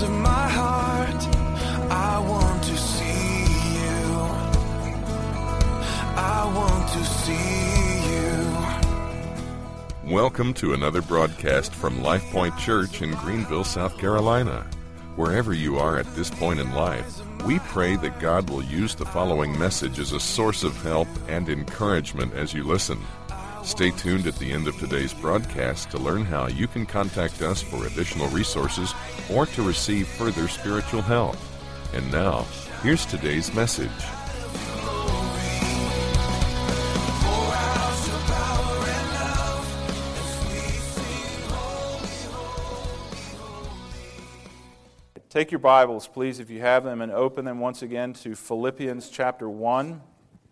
of my heart, I want to see you. I want to see you. Welcome to another broadcast from Life Point Church in Greenville, South Carolina. Wherever you are at this point in life, we pray that God will use the following message as a source of help and encouragement as you listen. Stay tuned at the end of today's broadcast to learn how you can contact us for additional resources or to receive further spiritual help. And now, here's today's message. Take your Bibles, please, if you have them, and open them once again to Philippians chapter 1.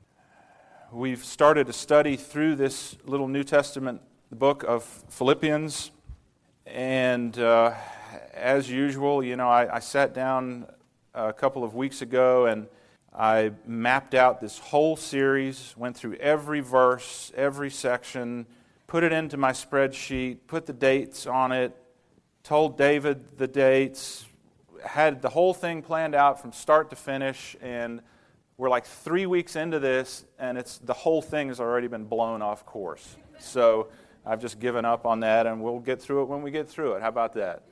We've started a study through this little New Testament book of Philippians, and as usual, I sat down a couple of weeks ago and I mapped out this whole series, went through every verse, every section, put it into my spreadsheet, put the dates on it, told David the dates, had the whole thing planned out from start to finish, and we're like 3 weeks into this, and the whole thing has already been blown off course. So I've just given up on that, and we'll get through it when we get through it. How about that?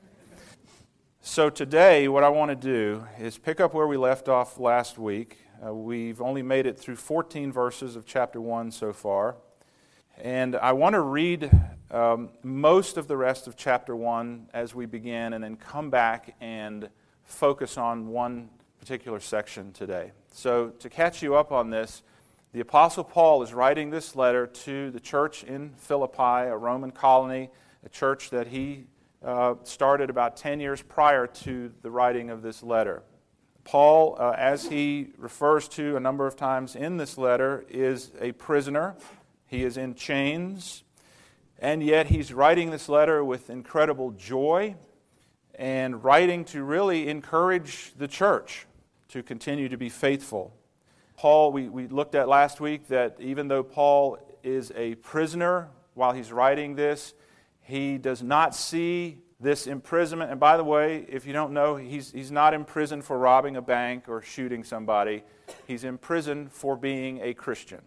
So today, what I want to do is pick up where we left off last week. We've only made it through 14 verses of chapter 1 so far, and I want to read most of the rest of chapter 1 as we begin, and then come back and focus on one particular section today. So to catch you up on this, the Apostle Paul is writing this letter to the church in Philippi, a Roman colony, a church that he started about 10 years prior to the writing of this letter. Paul, as he refers to a number of times in this letter, is a prisoner. He is in chains. And yet he's writing this letter with incredible joy and writing to really encourage the church to continue to be faithful. Paul, we looked at last week that even though Paul is a prisoner while he's writing this, he does not see this imprisonment. And by the way, if you don't know, he's not in prison for robbing a bank or shooting somebody. He's in prison for being a Christian.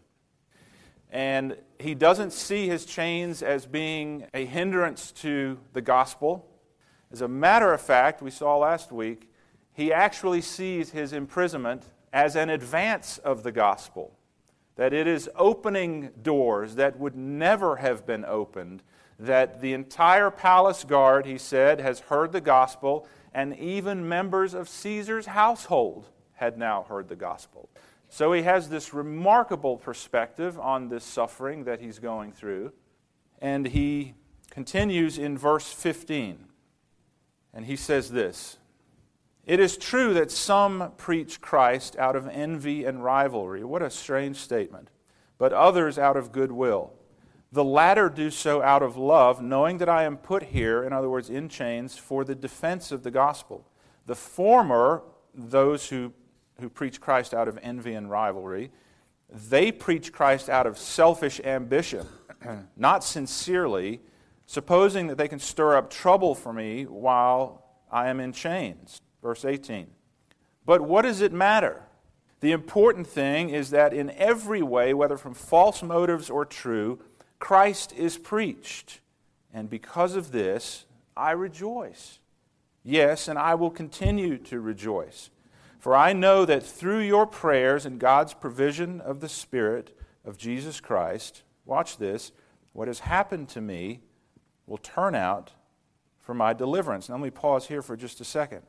And he doesn't see his chains as being a hindrance to the gospel. As a matter of fact, we saw last week, he actually sees his imprisonment as an advance of the gospel. That it is opening doors that would never have been opened. That the entire palace guard, he said, has heard the gospel, and even members of Caesar's household had now heard the gospel. So he has this remarkable perspective on this suffering that he's going through. And he continues in verse 15. And he says this: "It is true that some preach Christ out of envy and rivalry." What a strange statement. "But others out of goodwill. The latter do so out of love, knowing that I am put here," in other words, in chains, "for the defense of the gospel. The former," those who preach Christ out of envy and rivalry, "they preach Christ out of selfish ambition, not sincerely, supposing that they can stir up trouble for me while I am in chains." Verse 18. "But what does it matter? The important thing is that in every way, whether from false motives or true, Christ is preached. And because of this, I rejoice. Yes, and I will continue to rejoice. For I know that through your prayers and God's provision of the Spirit of Jesus Christ," watch this, "what has happened to me will turn out for my deliverance." Now let me pause here for just a second.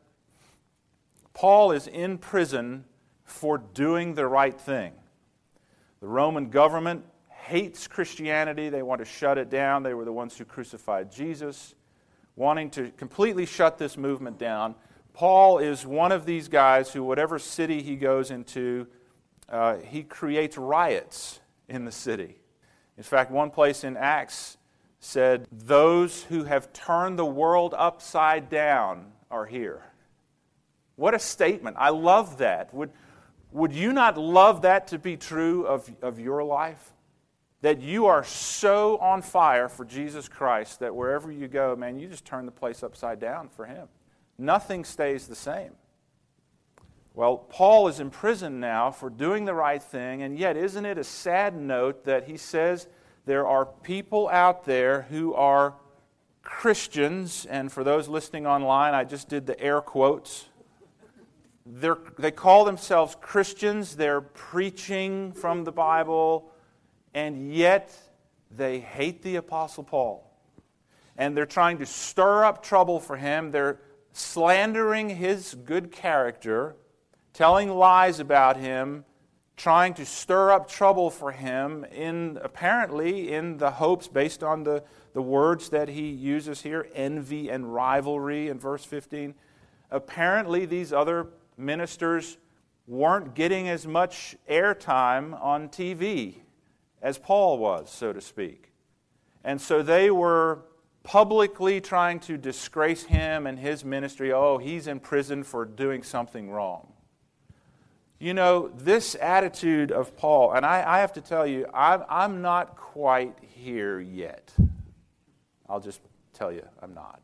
Paul is in prison for doing the right thing. The Roman government hates Christianity. They want to shut it down. They were the ones who crucified Jesus, wanting to completely shut this movement down. Paul is one of these guys who, whatever city he goes into, he creates riots in the city. In fact, one place in Acts said, "Those who have turned the world upside down are here." What a statement. I love that. Would you not love that to be true of your life? That you are so on fire for Jesus Christ that wherever you go, man, you just turn the place upside down for Him. nothing stays the same. Well, Paul is imprisoned now for doing the right thing, and yet isn't it a sad note that he says there are people out there who are Christians, and for those listening online, I just did the air quotes. They call themselves Christians, they're preaching from the Bible, and yet they hate the Apostle Paul. And they're trying to stir up trouble for him. They're slandering his good character, telling lies about him, trying to stir up trouble for him, apparently in the hopes, based on the words that he uses here, envy and rivalry in verse 15. Apparently these other ministers weren't getting as much airtime on TV as Paul was, so to speak. And so they were publicly trying to disgrace him and his ministry. Oh, he's in prison for doing something wrong. You know, this attitude of Paul, and I have to tell you, I'm not quite here yet. I'll just tell you, I'm not.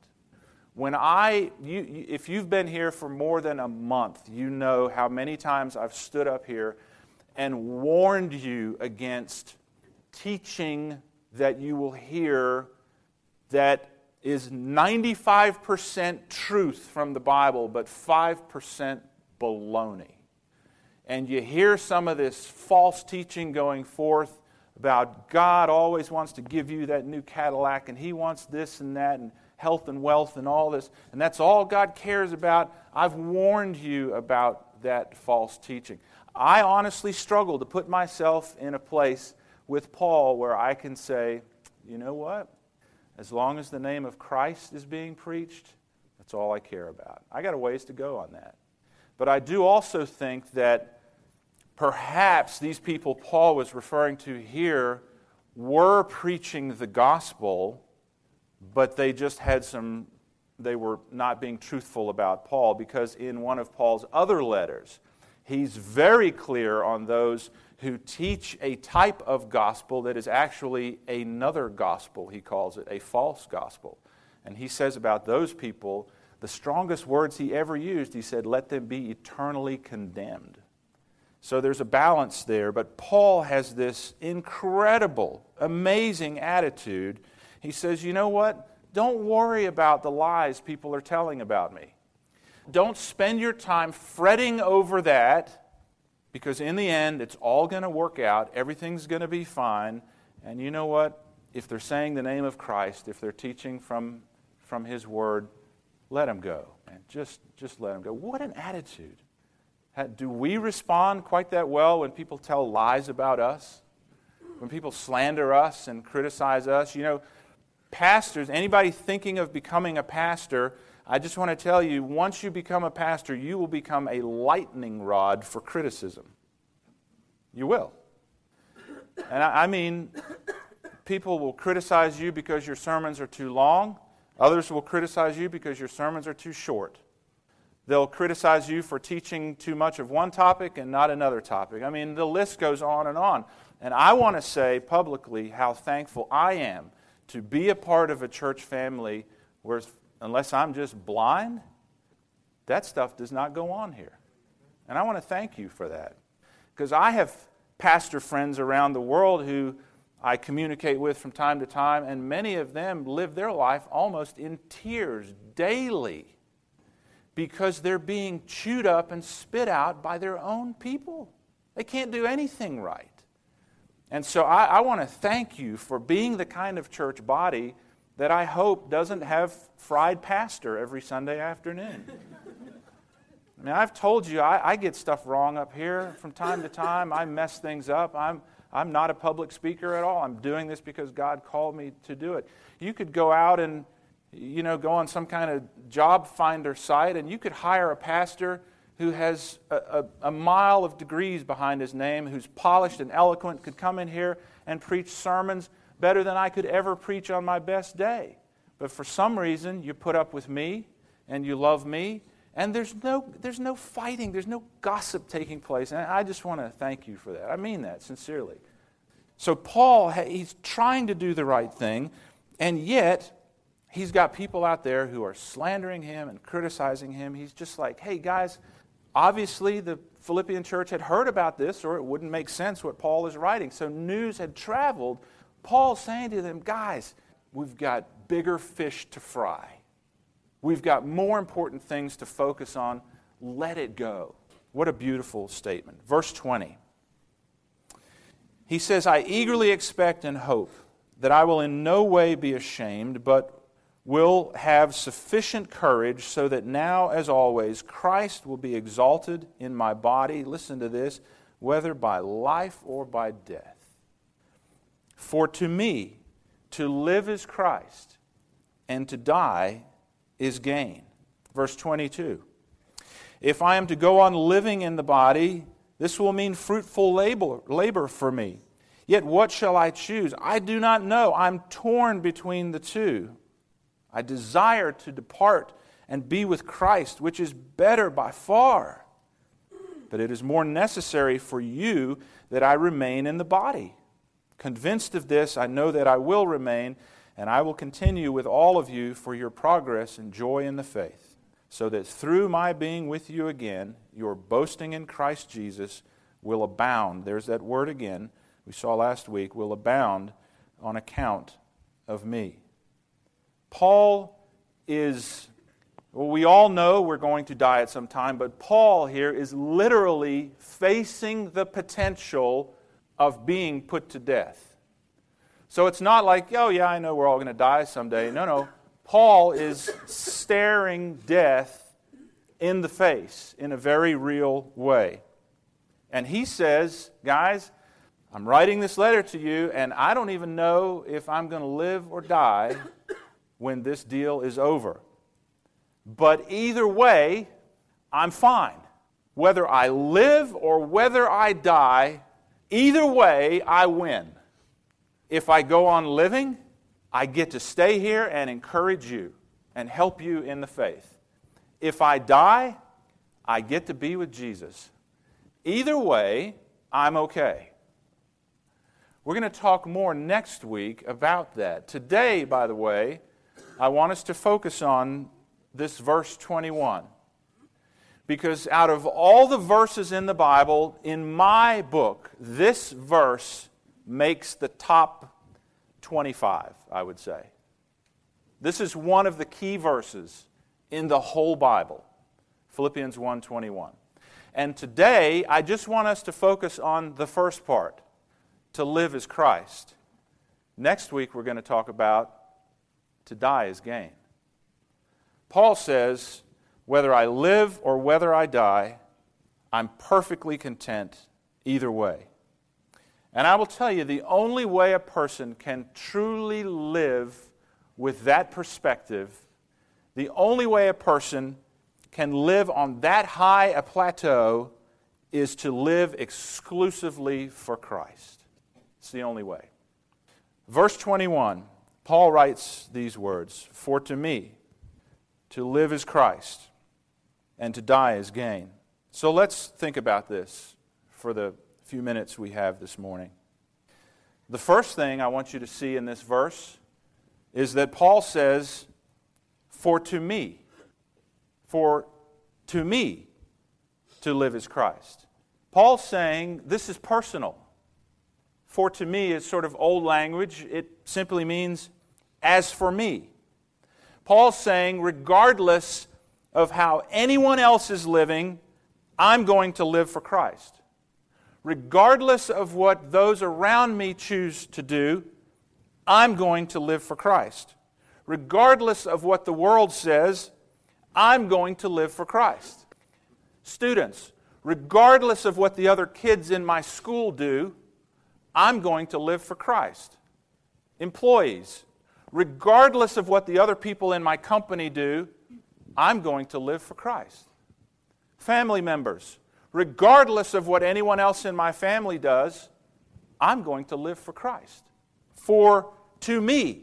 If you've been here for more than a month, you know how many times I've stood up here and warned you against teaching that you will hear that is 95% truth from the Bible, but 5% baloney. And you hear some of this false teaching going forth about God always wants to give you that new Cadillac, and He wants this and that, and health and wealth and all this, and that's all God cares about. I've warned you about that false teaching. I honestly struggle to put myself in a place with Paul where I can say, you know what? As long as the name of Christ is being preached, that's all I care about. I got a ways to go on that. But I do also think that perhaps these people Paul was referring to here were preaching the gospel, but they just had they were not being truthful about Paul, because in one of Paul's other letters, he's very clear on those who teach a type of gospel that is actually another gospel, he calls it, a false gospel. And he says about those people, the strongest words he ever used, he said, let them be eternally condemned. So there's a balance there, but Paul has this incredible, amazing attitude. He says, you know what? Don't worry about the lies people are telling about me. Don't spend your time fretting over that, because in the end, it's all going to work out. Everything's going to be fine. And you know what? If they're saying the name of Christ, if they're teaching from His Word, let them go. Man. Just let them go. What an attitude. Do we respond quite that well when people tell lies about us? When people slander us and criticize us? You know, pastors, anybody thinking of becoming a pastor, I just want to tell you, once you become a pastor, you will become a lightning rod for criticism. You will. And I mean, people will criticize you because your sermons are too long. Others will criticize you because your sermons are too short. They'll criticize you for teaching too much of one topic and not another topic. I mean, the list goes on and on. And I want to say publicly how thankful I am to be a part of a church family where, unless I'm just blind, that stuff does not go on here. And I want to thank you for that. Because I have pastor friends around the world who I communicate with from time to time, and many of them live their life almost in tears daily because they're being chewed up and spit out by their own people. They can't do anything right. And so I want to thank you for being the kind of church body that I hope doesn't have fried pastor every Sunday afternoon. I mean, I've told you, I get stuff wrong up here from time to time. I mess things up. I'm not a public speaker at all. I'm doing this because God called me to do it. You could go out and, go on some kind of job finder site, and you could hire a pastor who has a mile of degrees behind his name, who's polished and eloquent, could come in here and preach sermons better than I could ever preach on my best day. But for some reason, you put up with me, and you love me, and there's no fighting, there's no gossip taking place. And I just want to thank you for that. I mean that sincerely. So Paul, he's trying to do the right thing, and yet He's got people out there who are slandering him and criticizing him. He's just like, hey guys, obviously the Philippian church had heard about this, or it wouldn't make sense what Paul is writing. So news had traveled. Paul's saying to them, guys, we've got bigger fish to fry. We've got more important things to focus on. Let it go. What a beautiful statement. Verse 20. He says, I eagerly expect and hope that I will in no way be ashamed, but will have sufficient courage so that now, as always, Christ will be exalted in my body, listen to this, whether by life or by death. For to me, to live is Christ, and to die is gain. Verse 22. If I am to go on living in the body, this will mean fruitful labor for me. Yet what shall I choose? I do not know. I'm torn between the two. I desire to depart and be with Christ, which is better by far. But it is more necessary for you that I remain in the body. Convinced of this, I know that I will remain, and I will continue with all of you for your progress and joy in the faith, so that through my being with you again, your boasting in Christ Jesus will abound. There's that word again we saw last week, will abound on account of me. Paul is, well, we all know we're going to die at some time, but Paul here is literally facing the potential of being put to death. So it's not like, oh yeah, I know we're all going to die someday. No. Paul is staring death in the face in a very real way. And he says, guys, I'm writing this letter to you, and I don't even know if I'm going to live or die when this deal is over. But either way, I'm fine. Whether I live or whether I die, either way, I win. If I go on living, I get to stay here and encourage you and help you in the faith. If I die, I get to be with Jesus. Either way, I'm okay. We're going to talk more next week about that. Today, by the way, I want us to focus on this verse 21. Because out of all the verses in the Bible, in my book, this verse makes the top 25, I would say. This is one of the key verses in the whole Bible, Philippians 1:21. And today, I just want us to focus on the first part, to live as Christ. Next week, we're going to talk about to die is gain. Paul says, whether I live or whether I die, I'm perfectly content either way. And I will tell you, the only way a person can truly live with that perspective, the only way a person can live on that high a plateau is to live exclusively for Christ. It's the only way. Verse 21, Paul writes these words, for to me, to live is Christ, and to die is gain. So let's think about this for the few minutes we have this morning. The first thing I want you to see in this verse is that Paul says, for to me to live is Christ. Paul's saying this is personal. For to me is sort of old language. It simply means as for me. Paul's saying regardless of how anyone else is living, I'm going to live for Christ. Regardless of what those around me choose to do, I'm going to live for Christ. Regardless of what the world says, I'm going to live for Christ. Students, regardless of what the other kids in my school do, I'm going to live for Christ. Employees, regardless of what the other people in my company do, I'm going to live for Christ. Family members, regardless of what anyone else in my family does, I'm going to live for Christ. For to me,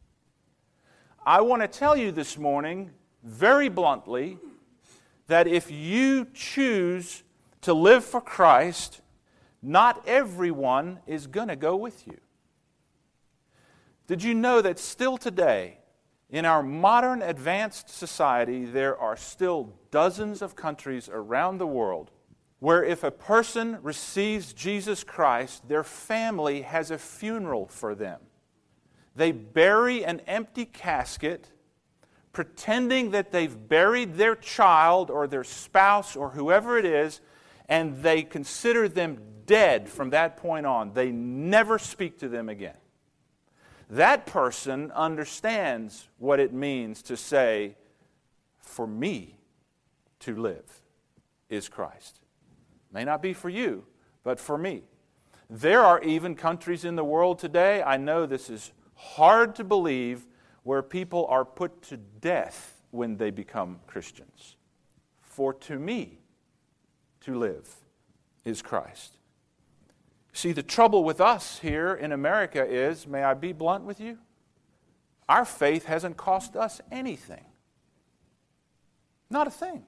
I want to tell you this morning, very bluntly, that if you choose to live for Christ, not everyone is going to go with you. Did you know that still today, In our modern advanced society, there are still dozens of countries around the world where if a person receives Jesus Christ, their family has a funeral for them. They bury an empty casket, pretending that they've buried their child or their spouse or whoever it is, and they consider them dead from that point on. They never speak to them again. That person understands what it means to say, for me to live is Christ. May not be for you, but for me. There are even countries in the world today, I know this is hard to believe, where people are put to death when they become Christians. For to me to live is Christ. See, the trouble with us here in America is, may I be blunt with you? Our faith hasn't cost us anything. Not a thing.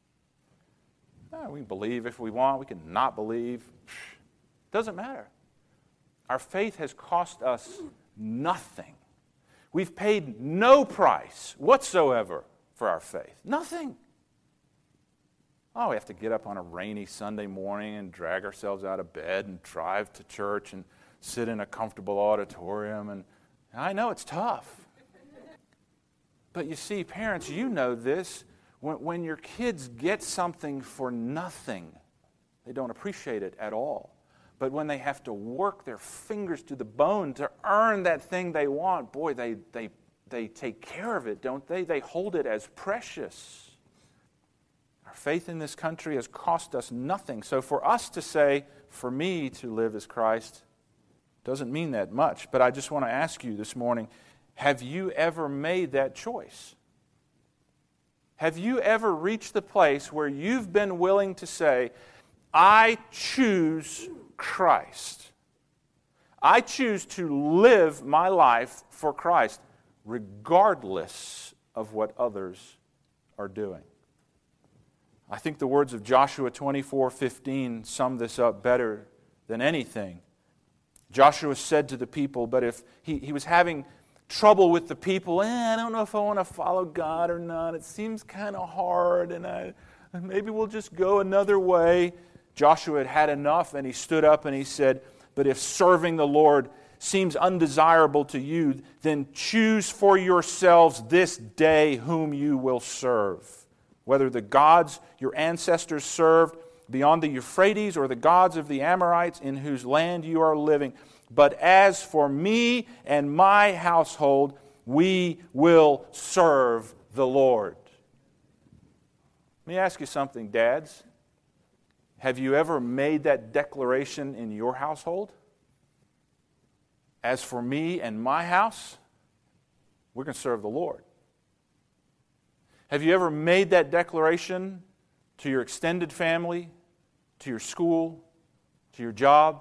We can believe if we want, we can not believe. Doesn't matter. Our faith has cost us nothing. We've paid no price whatsoever for our faith. Nothing. Oh, we have to get up on a rainy Sunday morning and drag ourselves out of bed and drive to church and sit in a comfortable auditorium. And I know it's tough. But you see, parents, you know this. When your kids get something for nothing, they don't appreciate it at all. But when they have to work their fingers to the bone to earn that thing they want, boy, they take care of it, don't they? They hold it as precious. Our faith in this country has cost us nothing. So for us to say, for me to live as Christ, doesn't mean that much. But I just want to ask you this morning, have you ever made that choice? Have you ever reached the place where you've been willing to say, I choose Christ. I choose to live my life for Christ, regardless of what others are doing. I think the words of Joshua 24:15 sum this up better than anything. Joshua said to the people, but if he was having trouble with the people, I don't know if I want to follow God or not. It seems kind of hard, and maybe we'll just go another way. Joshua had had enough, and he stood up and he said, but if serving the Lord seems undesirable to you, then choose for yourselves this day whom you will serve, whether the gods your ancestors served beyond the Euphrates or the gods of the Amorites in whose land you are living. But as for me and my household, we will serve the Lord. Let me ask you something, dads. Have you ever made that declaration in your household? As for me and my house, we're going to serve the Lord. Have you ever made that declaration to your extended family, to your school, to your job?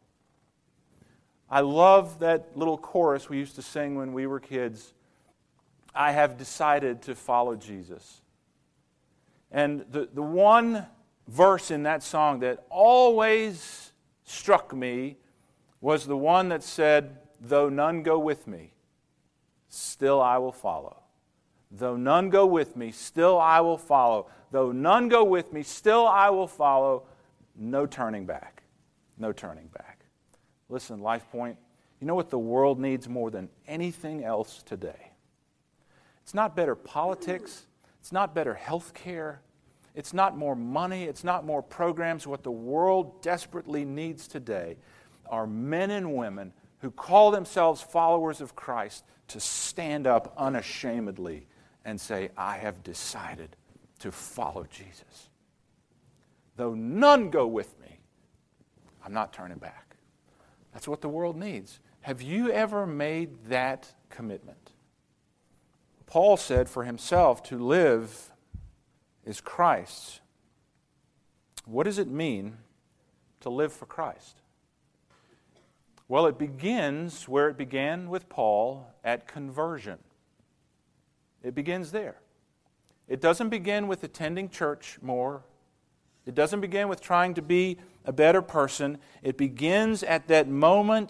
I love that little chorus we used to sing when we were kids. I have decided to follow Jesus. And the one verse in that song that always struck me was the one that said, though none go with me, still I will follow. Though none go with me, still I will follow. Though none go with me, still I will follow. No turning back. No turning back. Listen, LifePoint, you know what the world needs more than anything else today? It's not better politics. It's not better health care. It's not more money. It's not more programs. What the world desperately needs today are men and women who call themselves followers of Christ to stand up unashamedly and say, I have decided to follow Jesus. Though none go with me, I'm not turning back. That's what the world needs. Have you ever made that commitment? Paul said for himself, to live is Christ. What does it mean to live for Christ? Well, it begins where it began with Paul, at conversion. It begins there. It doesn't begin with attending church more. It doesn't begin with trying to be a better person. It begins at that moment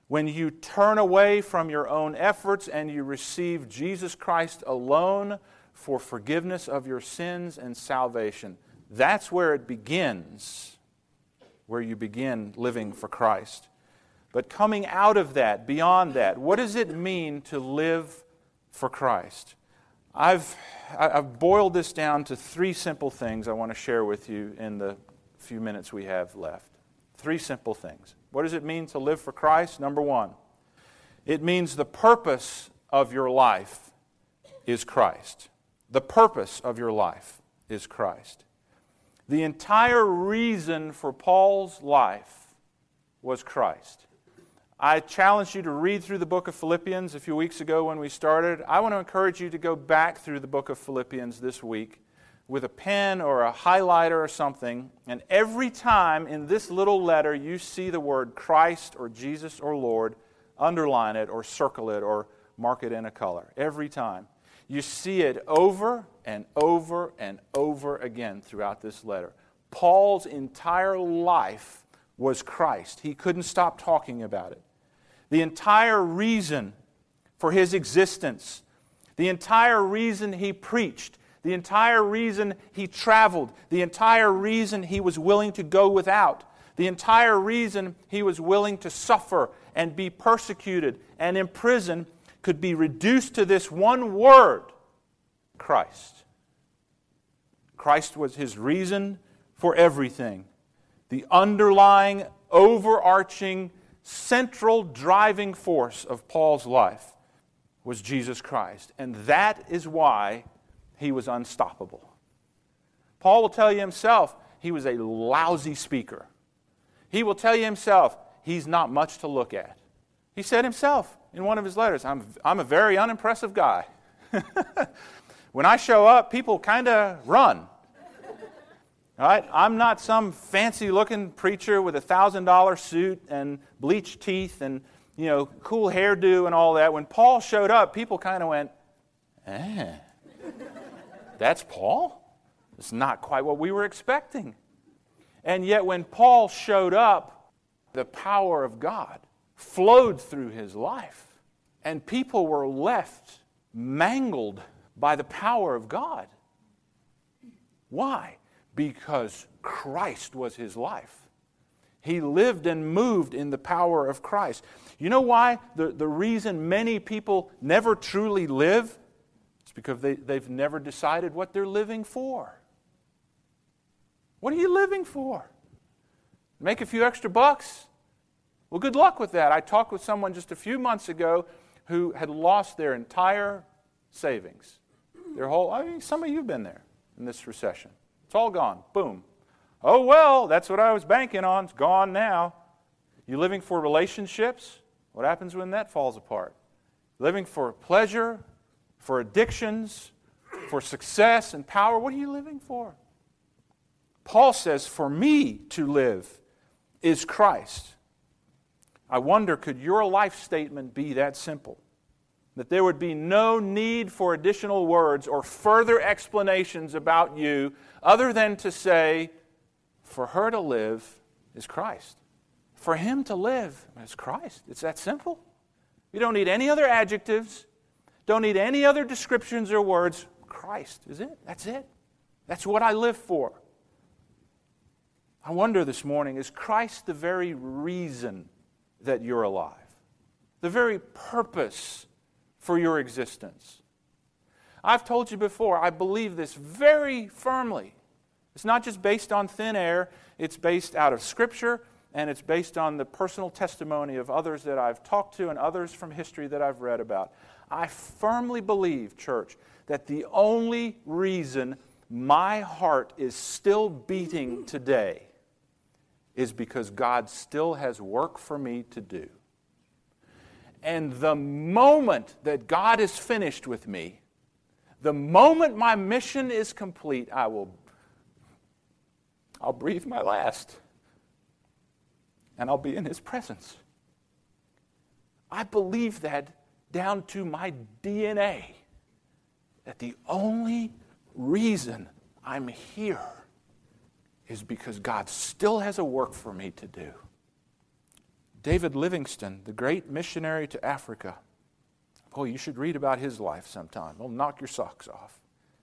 when you turn away from your own efforts and you receive Jesus Christ alone for forgiveness of your sins and salvation. That's where it begins, where you begin living for Christ. But coming out of that, beyond that, what does it mean to live for Christ? I've boiled this down to 3 simple things I want to share with you in the few minutes we have left. 3 simple things. What does it mean to live for Christ? Number 1, it means the purpose of your life is Christ. The purpose of your life is Christ. The entire reason for Paul's life was Christ. I challenged you to read through the book of Philippians a few weeks ago when we started. I want to encourage you to go back through the book of Philippians this week with a pen or a highlighter or something, and every time in this little letter you see the word Christ or Jesus or Lord, underline it or circle it or mark it in a color. Every time. You see it over and over and over again throughout this letter. Paul's entire life was Christ. He couldn't stop talking about it. The entire reason for his existence, the entire reason he preached, the entire reason he traveled, the entire reason he was willing to go without, the entire reason he was willing to suffer and be persecuted and imprisoned could be reduced to this one word, Christ. Christ was his reason for everything. The underlying, overarching, central driving force of Paul's life was Jesus Christ. And that is why he was unstoppable. Paul will tell you himself he was a lousy speaker. He will tell you himself he's not much to look at. He said himself in one of his letters, I'm a very unimpressive guy. When I show up, people kind of run. All right? I'm not some fancy-looking preacher with a $1,000 suit and bleached teeth and, cool hairdo and all that. When Paul showed up, people kind of went, that's Paul? It's not quite what we were expecting. And yet when Paul showed up, the power of God flowed through his life. And people were left mangled by the power of God. Why? Because Christ was his life. He lived and moved in the power of Christ. You know why? The reason many people never truly live is because they've never decided what they're living for. What are you living for? Make a few extra bucks? Well, good luck with that. I talked with someone just a few months ago who had lost their entire savings. Some of you have been there in this recession. It's all gone. Boom. Oh, well, that's what I was banking on. It's gone now. You living for relationships? What happens when that falls apart? Living for pleasure, for addictions, for success and power? What are you living for? Paul says, for me to live is Christ. I wonder, could your life statement be that simple? That there would be no need for additional words or further explanations about you other than to say, for her to live is Christ. For him to live is Christ. It's that simple. You don't need any other adjectives. Don't need any other descriptions or words. Christ is it. That's it. That's what I live for. I wonder this morning, is Christ the very reason that you're alive? The very purpose for your existence? I've told you before, I believe this very firmly. It's not just based on thin air, it's based out of Scripture, and it's based on the personal testimony of others that I've talked to and others from history that I've read about. I firmly believe, church, that the only reason my heart is still beating today is because God still has work for me to do. And the moment that God is finished with me, the moment my mission is complete, I'll breathe my last. And I'll be in His presence. I believe that down to my DNA. That the only reason I'm here is because God still has a work for me to do. David Livingstone, the great missionary to Africa. Boy, you should read about his life sometime. It'll knock your socks off.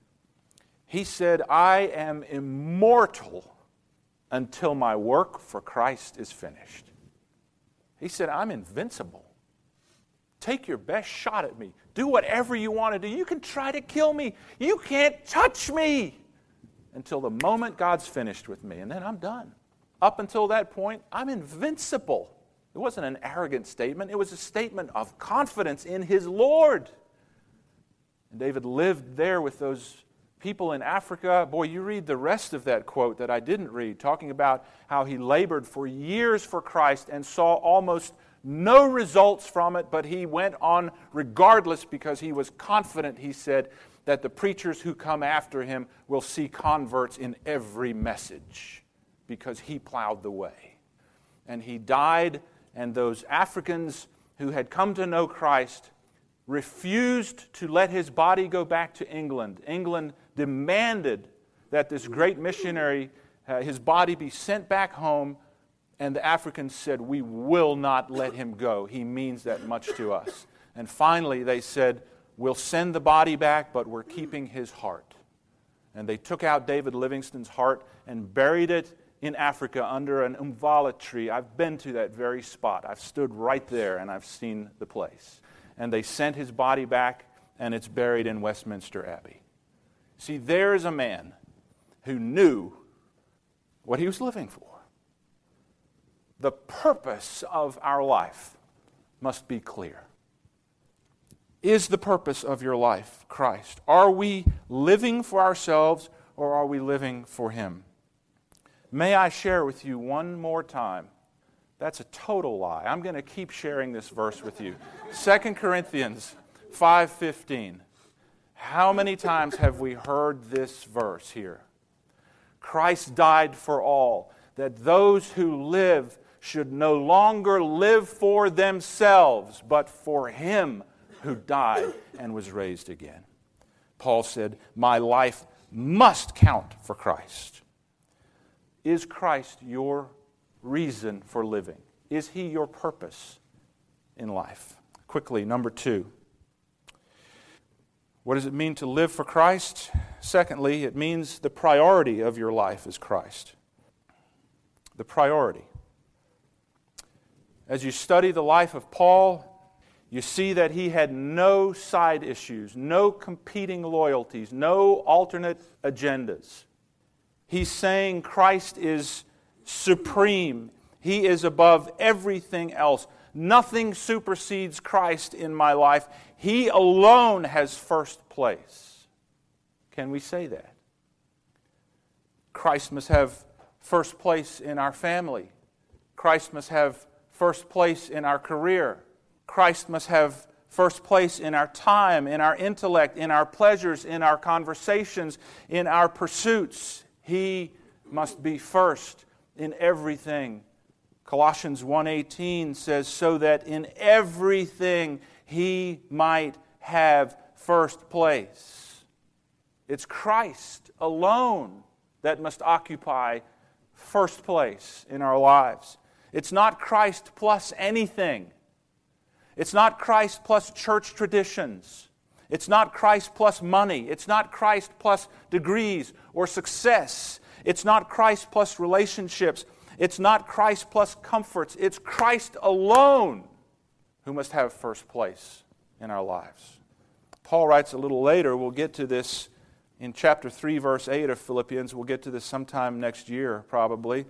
He said, I am immortal until my work for Christ is finished. He said, I'm invincible. Take your best shot at me. Do whatever you want to do. You can try to kill me. You can't touch me until the moment God's finished with me, and then I'm done. Up until that point, I'm invincible. It wasn't an arrogant statement. It was a statement of confidence in his Lord. And David lived there with those people in Africa. Boy, you read the rest of that quote that I didn't read, talking about how he labored for years for Christ and saw almost no results from it, but he went on regardless because he was confident, he said, that the preachers who come after him will see converts in every message because he plowed the way. And he died, and those Africans who had come to know Christ refused to let his body go back to England. England demanded that this great missionary, his body be sent back home, and the Africans said, we will not let him go. He means that much to us. And finally they said, we'll send the body back, but we're keeping his heart. And they took out David Livingstone's heart and buried it in Africa under an umvala tree. I've been to that very spot. I've stood right there and I've seen the place. And they sent his body back, and it's buried in Westminster Abbey. See, there is a man who knew what he was living for. The purpose of our life must be clear. Is the purpose of your life Christ? Are we living for ourselves, or are we living for him? May I share with you one more time? That's a total lie. I'm going to keep sharing this verse with you. 2 Corinthians 5:15. How many times have we heard this verse here? Christ died for all, that those who live should no longer live for themselves, but for him who died and was raised again. Paul said, my life must count for Christ. Is Christ your reason for living? Is he your purpose in life? Quickly, number 2. What does it mean to live for Christ? Secondly, it means the priority of your life is Christ. The priority. As you study the life of Paul, you see that he had no side issues, no competing loyalties, no alternate agendas. He's saying Christ is supreme. He is above everything else. Nothing supersedes Christ in my life. He alone has first place. Can we say that? Christ must have first place in our family. Christ must have first place in our career. Christ must have first place in our time, in our intellect, in our pleasures, in our conversations, in our pursuits. He must be first in everything. Colossians 1:18 says, so that in everything he might have first place. It's Christ alone that must occupy first place in our lives. It's not Christ plus anything. It's not Christ plus church traditions. It's not Christ plus money. It's not Christ plus degrees or success. It's not Christ plus relationships. It's not Christ plus comforts. It's Christ alone who must have first place in our lives. Paul writes a little later, we'll get to this in chapter 3, verse 8 of Philippians. We'll get to this sometime next year, probably.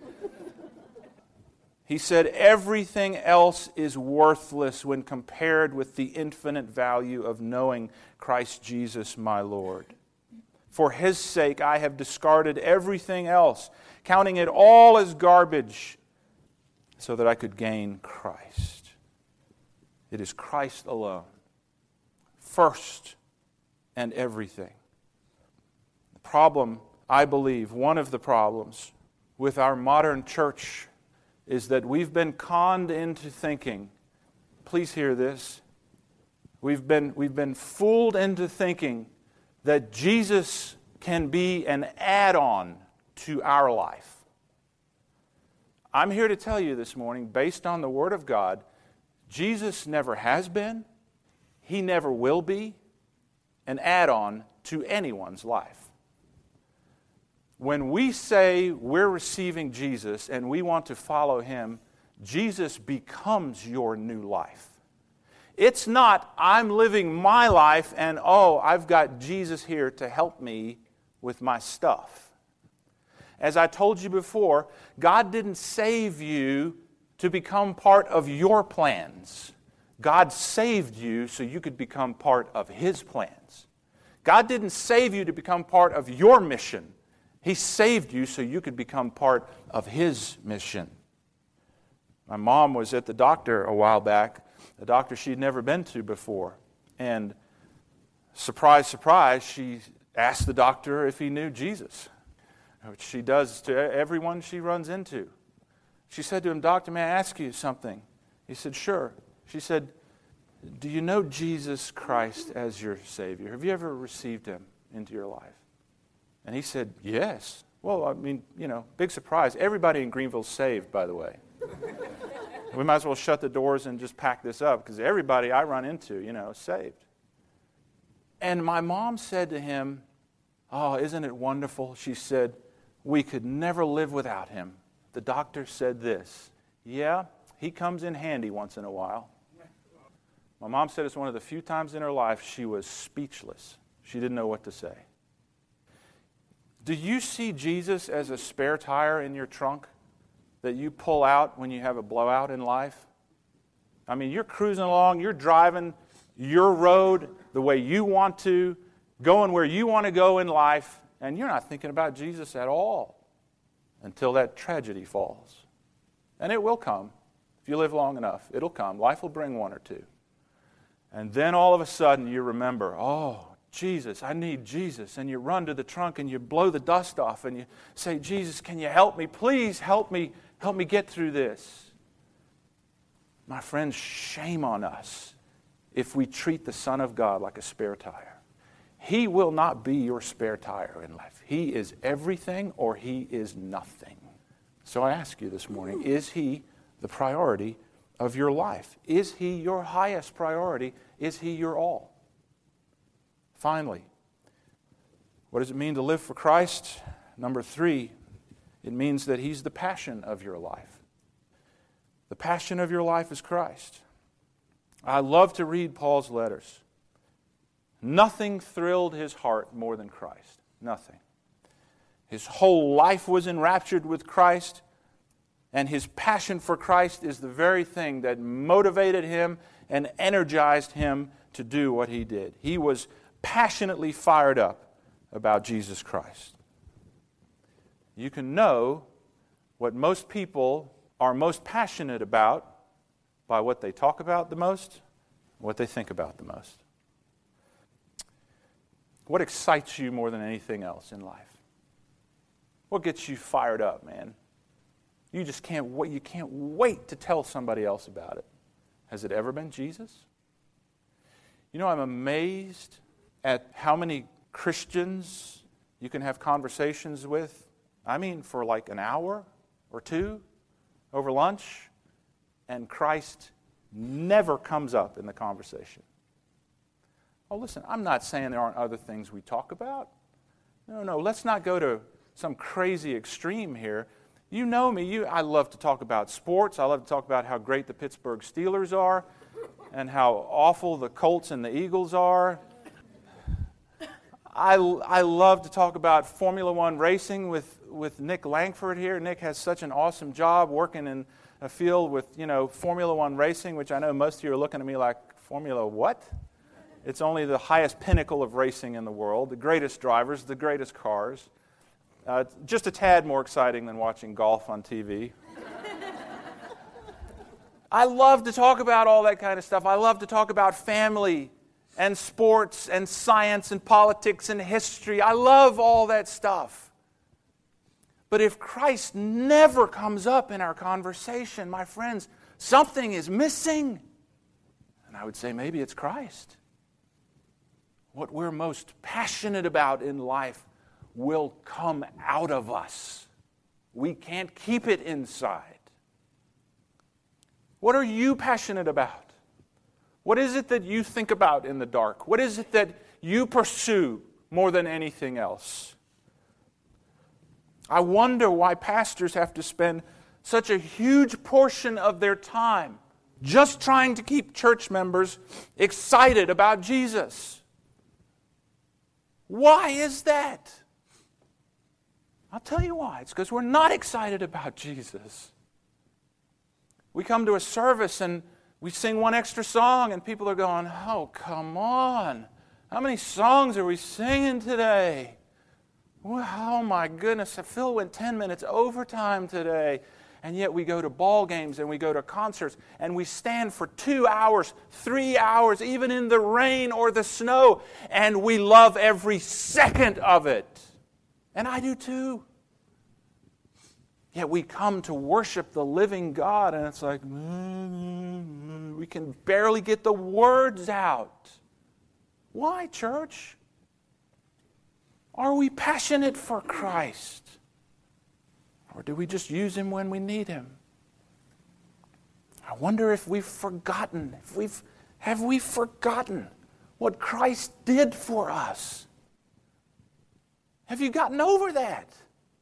He said, everything else is worthless when compared with the infinite value of knowing Christ Jesus my Lord. For his sake I have discarded everything else, counting it all as garbage, so that I could gain Christ. It is Christ alone, first and everything. The problem, I believe, one of the problems with our modern church is that we've been conned into thinking, please hear this, we've been fooled into thinking that Jesus can be an add-on to our life. I'm here to tell you this morning, based on the Word of God, Jesus never has been, He never will be, an add-on to anyone's life. When we say we're receiving Jesus and we want to follow Him, Jesus becomes your new life. It's not, I'm living my life and, I've got Jesus here to help me with my stuff. As I told you before, God didn't save you to become part of your plans. God saved you so you could become part of His plans. God didn't save you to become part of your mission. He saved you so you could become part of His mission. My mom was at the doctor a while back, a doctor she'd never been to before. And surprise, surprise, she asked the doctor if he knew Jesus, which she does to everyone she runs into. She said to him, "Doctor, may I ask you something?" He said, "Sure." She said, "Do you know Jesus Christ as your Savior? Have you ever received Him into your life?" And he said, "Yes." Well, I mean, big surprise. Everybody in Greenville's saved, by the way. We might as well shut the doors and just pack this up, because everybody I run into, is saved. And my mom said to him, "Oh, isn't it wonderful?" She said, "We could never live without Him. The doctor said this. Yeah, He comes in handy once in a while." My mom said it's one of the few times in her life she was speechless. She didn't know what to say. Do you see Jesus as a spare tire in your trunk that you pull out when you have a blowout in life? I mean, you're cruising along, you're driving your road the way you want to, going where you want to go in life, and you're not thinking about Jesus at all until that tragedy falls. And it will come. If you live long enough, it'll come. Life will bring one or two. And then all of a sudden you remember, Jesus, I need Jesus. And you run to the trunk and you blow the dust off and you say, "Jesus, can you help me? Please help me get through this." My friends, shame on us if we treat the Son of God like a spare tire. He will not be your spare tire in life. He is everything or He is nothing. So I ask you this morning, is He the priority of your life? Is He your highest priority? Is He your all? Finally, what does it mean to live for Christ? Number 3, it means that He's the passion of your life. The passion of your life is Christ. I love to read Paul's letters. Nothing thrilled his heart more than Christ. Nothing. His whole life was enraptured with Christ, and his passion for Christ is the very thing that motivated him and energized him to do what he did. He was passionately fired up about Jesus Christ. You can know what most people are most passionate about by what they talk about the most, what they think about the most. What excites you more than anything else in life? What gets you fired up, man? You just can't wait. You can't wait to tell somebody else about it. Has it ever been Jesus? I'm amazed at how many Christians you can have conversations with, for like an hour or two over lunch, and Christ never comes up in the conversation. Oh, listen, I'm not saying there aren't other things we talk about. No, let's not go to some crazy extreme here. You know me, I love to talk about sports. I love to talk about how great the Pittsburgh Steelers are and how awful the Colts and the Eagles are. I love to talk about Formula One racing with Nick Langford here. Nick has such an awesome job working in a field with, Formula One racing, which I know most of you are looking at me like, Formula what? It's only the highest pinnacle of racing in the world, the greatest drivers, the greatest cars. Just a tad more exciting than watching golf on TV. I love to talk about all that kind of stuff. I love to talk about family and sports and science and politics and history. I love all that stuff. But if Christ never comes up in our conversation, my friends, something is missing. And I would say maybe it's Christ. What we're most passionate about in life will come out of us. We can't keep it inside. What are you passionate about? What is it that you think about in the dark? What is it that you pursue more than anything else? I wonder why pastors have to spend such a huge portion of their time just trying to keep church members excited about Jesus. Why is that? I'll tell you why. It's because we're not excited about Jesus. We come to a service and we sing one extra song and people are going, oh, come on. How many songs are we singing today? Well, oh my goodness, Phil went 10 minutes overtime today. And yet we go to ball games and we go to concerts and we stand for 2 hours, 3 hours, even in the rain or the snow, and we love every second of it. And I do too. Yet we come to worship the living God and it's like, we can barely get the words out. Why, church? Are we passionate for Christ? Or do we just use Him when we need Him? I wonder if we've forgotten, have we forgotten what Christ did for us? Have you gotten over that?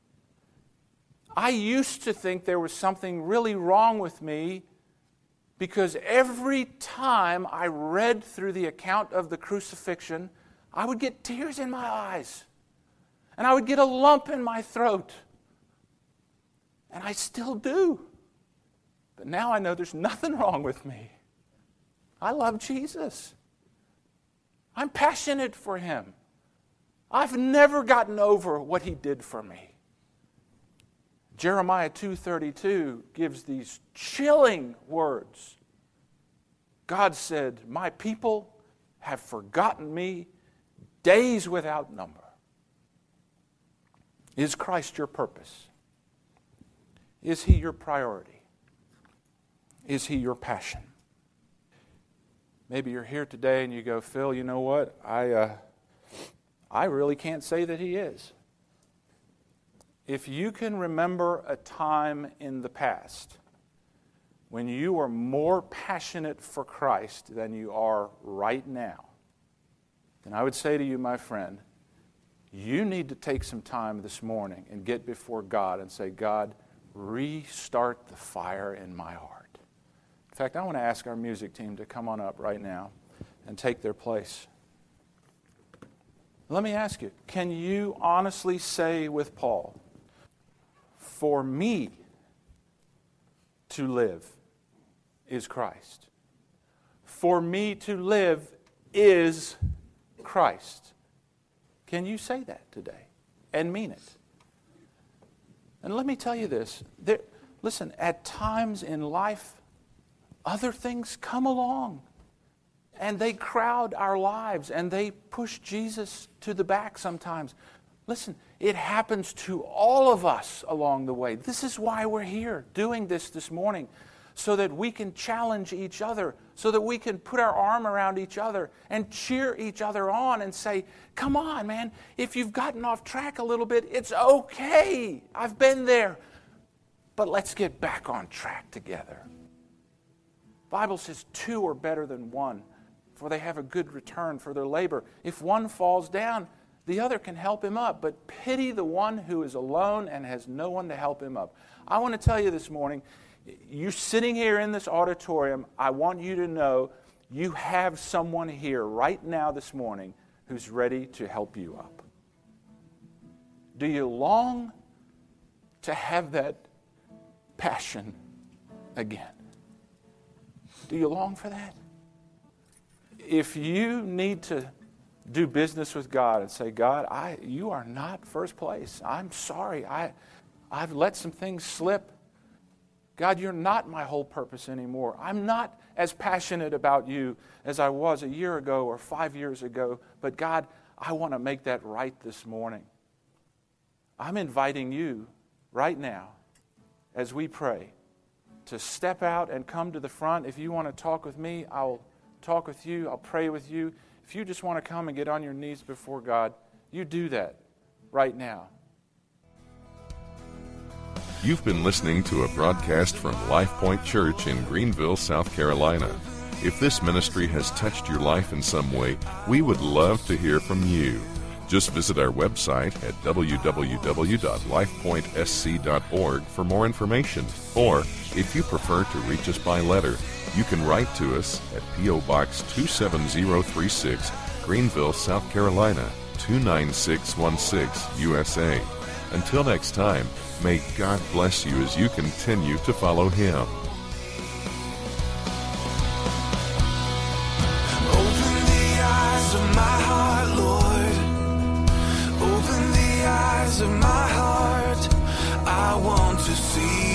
I used to think there was something really wrong with me because every time I read through the account of the crucifixion, I would get tears in my eyes. And I would get a lump in my throat. And I still do. But now I know there's nothing wrong with me. I love Jesus. I'm passionate for Him. I've never gotten over what He did for me. Jeremiah 2:32 gives these chilling words. God said, my people have forgotten me days without number. Is Christ your purpose? Is He your priority? Is He your passion? Maybe you're here today and you go, Phil, you know what? I really can't say that He is. If you can remember a time in the past when you were more passionate for Christ than you are right now, then I would say to you, my friend, you need to take some time this morning and get before God and say, God, restart the fire in my heart. In fact, I want to ask our music team to come on up right now and take their place. Let me ask you, can you honestly say with Paul, for me to live is Christ. For me to live is Christ. Can you say that today and mean it? And let me tell you this. Listen, at times in life, other things come along. And they crowd our lives. And they push Jesus to the back sometimes. Listen, it happens to all of us along the way. This is why we're here doing this morning. So that we can challenge each other. So that we can put our arm around each other and cheer each other on and say, come on, man, if you've gotten off track a little bit, it's okay. I've been there. But let's get back on track together. The Bible says 2 are better than 1, for they have a good return for their labor. If one falls down, the other can help him up. But pity the one who is alone and has no one to help him up. I want to tell you this morning, you're sitting here in this auditorium, I want you to know you have someone here right now this morning who's ready to help you up. Do you long to have that passion again? Do you long for that? If you need to do business with God and say, God, you are not first place. I'm sorry. I've let some things slip. God, you're not my whole purpose anymore. I'm not as passionate about you as I was a year ago or 5 years ago. But God, I want to make that right this morning. I'm inviting you right now as we pray to step out and come to the front. If you want to talk with me, I'll talk with you. I'll pray with you. If you just want to come and get on your knees before God, you do that right now. You've been listening to a broadcast from Life Point Church in Greenville, South Carolina. If this ministry has touched your life in some way, we would love to hear from you. Just visit our website at www.lifepointsc.org for more information. Or, if you prefer to reach us by letter, you can write to us at P.O. Box 27036, Greenville, South Carolina, 29616, USA. Until next time, may God bless you as you continue to follow Him. Open the eyes of my heart, Lord. Open the eyes of my heart. I want to see